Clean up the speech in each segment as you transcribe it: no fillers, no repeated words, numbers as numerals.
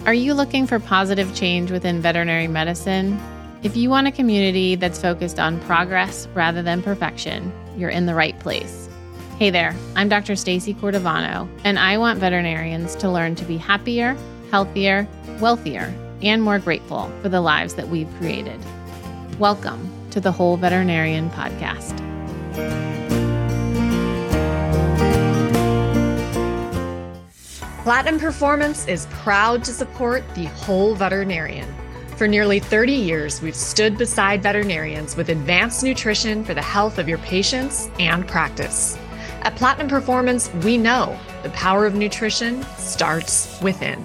Are you looking for positive change within veterinary medicine? If you want a community that's focused on progress rather than perfection, you're in the right place. Hey there, I'm Dr. Stacy Cordovano, and I want veterinarians to learn to be happier, healthier, wealthier, and more grateful for the lives that we've created. Welcome to the Whole Veterinarian Podcast. Platinum Performance is proud to support the Whole Veterinarian. For nearly 30 years, we've stood beside veterinarians with advanced nutrition for the health of your patients and practice. At Platinum Performance, we know the power of nutrition starts within.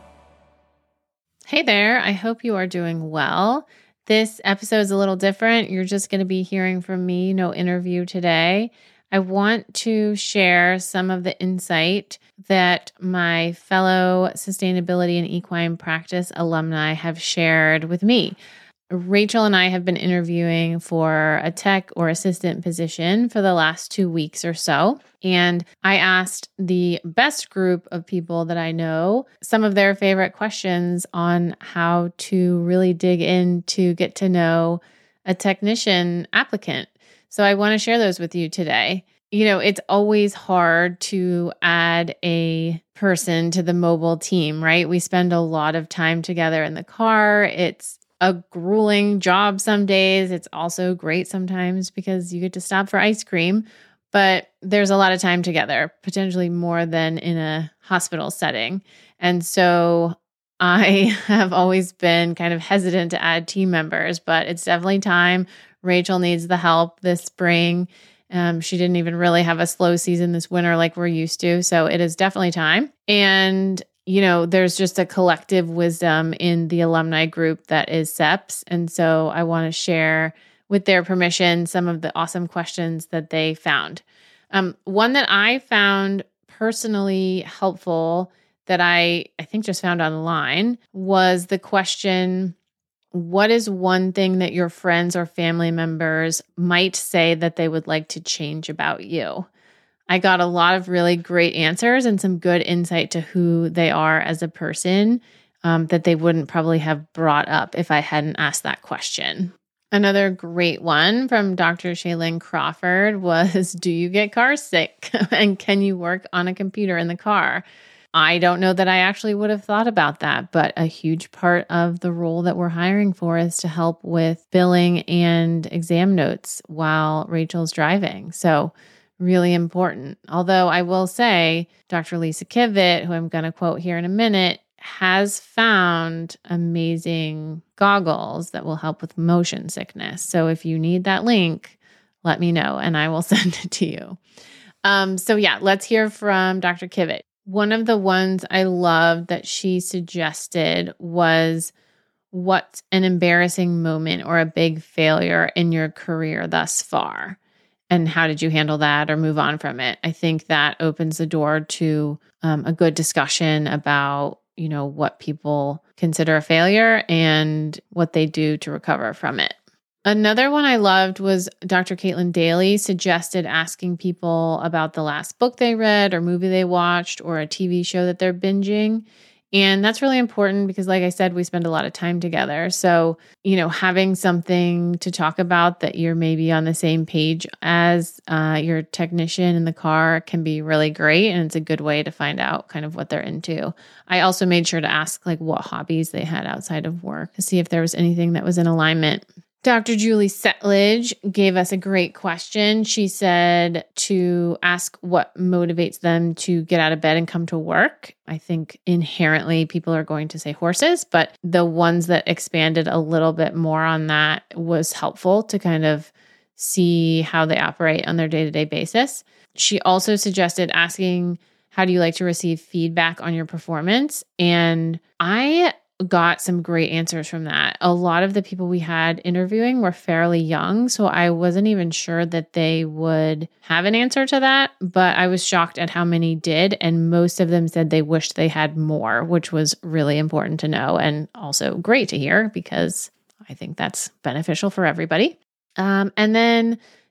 Hey there, I hope you are doing well. This episode is a little different. You're just going to be hearing from me, no interview today. I want to share some of the insight that my fellow sustainability and equine practice alumni have shared with me. Rachel and I have been interviewing for a tech or assistant position for the last 2 weeks or so. And I asked the best group of people that I know some of their favorite questions on how to really dig in to get to know a technician applicant. So I want to share those with you today. You know, it's always hard to add a person to the mobile team, right? We spend a lot of time together in the car. It's a grueling job some days. It's also great sometimes because you get to stop for ice cream, but there's a lot of time together, potentially more than in a hospital setting. And so I have always been kind of hesitant to add team members, but it's definitely time. Rachel needs the help this spring. She didn't even really have a slow season this winter like we're used to. So it is definitely time. And, you know, there's just a collective wisdom in the alumni group that is SEPS. And so I want to share, with their permission, some of the awesome questions that they found. One that I found personally helpful that I think just found online was the question, what is one thing that your friends or family members might say that they would like to change about you? I got a lot of really great answers and some good insight to who they are as a person that they wouldn't probably have brought up if I hadn't asked that question. Another great one from Dr. Shaylin Crawford was, do you get car sick? And can you work on a computer in the car? I don't know that I actually would have thought about that, but a huge part of the role that we're hiring for is to help with billing and exam notes while Rachel's driving. So really important. Although I will say, Dr. Lisa Kivett, who I'm going to quote here in a minute, has found amazing goggles that will help with motion sickness. So if you need that link, let me know and I will send it to you. Let's hear from Dr. Kivett. One of the ones I loved that she suggested was, what's an embarrassing moment or a big failure in your career thus far? And how did you handle that or move on from it? I think that opens the door to a good discussion about, you know, what people consider a failure and what they do to recover from it. Another one I loved was Dr. Caitlin Daly suggested asking people about the last book they read or movie they watched or a TV show that they're binging. And that's really important because, like I said, we spend a lot of time together. So, you know, having something to talk about that you're maybe on the same page as your technician in the car can be really great. And it's a good way to find out kind of what they're into. I also made sure to ask like what hobbies they had outside of work to see if there was anything that was in alignment. Dr. Julie Settlage gave us a great question. She said to ask what motivates them to get out of bed and come to work. I think inherently people are going to say horses, but the ones that expanded a little bit more on that was helpful to kind of see how they operate on their day-to-day basis. She also suggested asking, how do you like to receive feedback on your performance? And I got some great answers from that. A lot of the people we had interviewing were fairly young, so I wasn't even sure that they would have an answer to that, but I was shocked at how many did, and most of them said they wished they had more, which was really important to know and also great to hear because I think that's beneficial for everybody. And then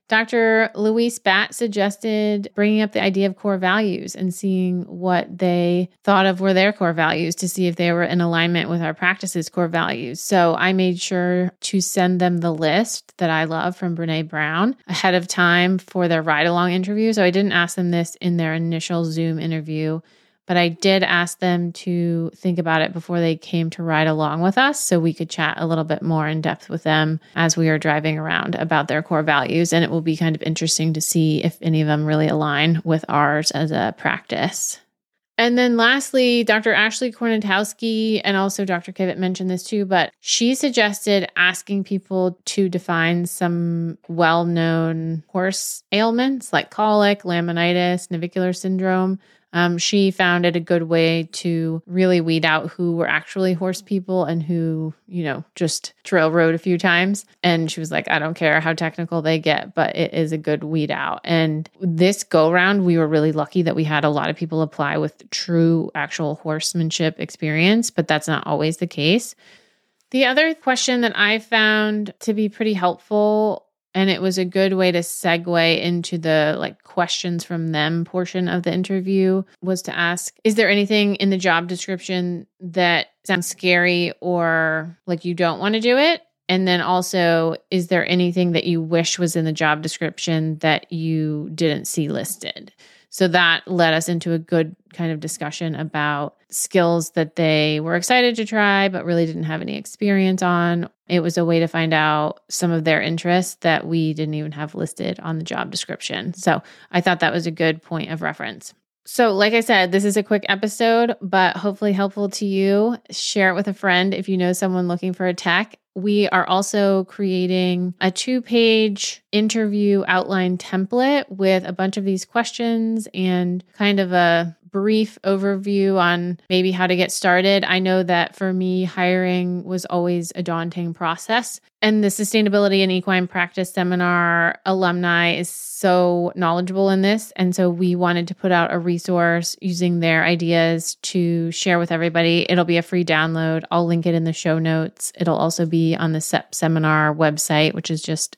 Dr. Louise Batt suggested bringing up the idea of core values and seeing what they thought of were their core values to see if they were in alignment with our practice's core values. So I made sure to send them the list that I love from Brene Brown ahead of time for their ride-along interview. So I didn't ask them this in their initial Zoom interview, but I did ask them to think about it before they came to ride along with us so we could chat a little bit more in depth with them as we are driving around about their core values. And it will be kind of interesting to see if any of them really align with ours as a practice. And then lastly, Dr. Ashley Kornatowski and also Dr. Kivett mentioned this too, but she suggested asking people to define some well-known horse ailments like colic, laminitis, navicular syndrome. She found it a good way to really weed out who were actually horse people and who, just trail rode a few times. And she was like, I don't care how technical they get, but it is a good weed out. And this go round, we were really lucky that we had a lot of people apply with true actual horsemanship experience, but that's not always the case. The other question that I found to be pretty helpful, and it was a good way to segue into the questions from them portion of the interview, was to ask, is there anything in the job description that sounds scary or like you don't want to do it? And then also, is there anything that you wish was in the job description that you didn't see listed? So that led us into a good kind of discussion about skills that they were excited to try, but really didn't have any experience on. It was a way to find out some of their interests that we didn't even have listed on the job description. So I thought that was a good point of reference. So like I said, this is a quick episode, but hopefully helpful to you. Share it with a friend if you know someone looking for a tech. We are also creating a 2-page interview outline template with a bunch of these questions and kind of a brief overview on maybe how to get started. I know that for me, hiring was always a daunting process. And the Sustainability in Equine Practice Seminar alumni is so knowledgeable in this. And so we wanted to put out a resource using their ideas to share with everybody. It'll be a free download. I'll link it in the show notes. It'll also be on the SEP Seminar website, which is just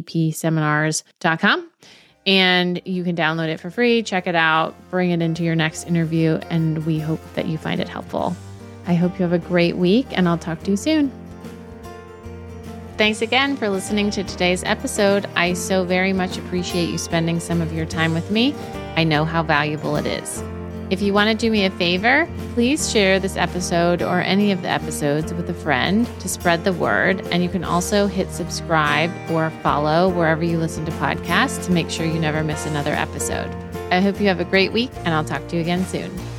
sepseminars.com. And you can download it for free, check it out, bring it into your next interview, and we hope that you find it helpful. I hope you have a great week, and I'll talk to you soon. Thanks again for listening to today's episode. I so very much appreciate you spending some of your time with me. I know how valuable it is. If you want to do me a favor, please share this episode or any of the episodes with a friend to spread the word. And you can also hit subscribe or follow wherever you listen to podcasts to make sure you never miss another episode. I hope you have a great week, and I'll talk to you again soon.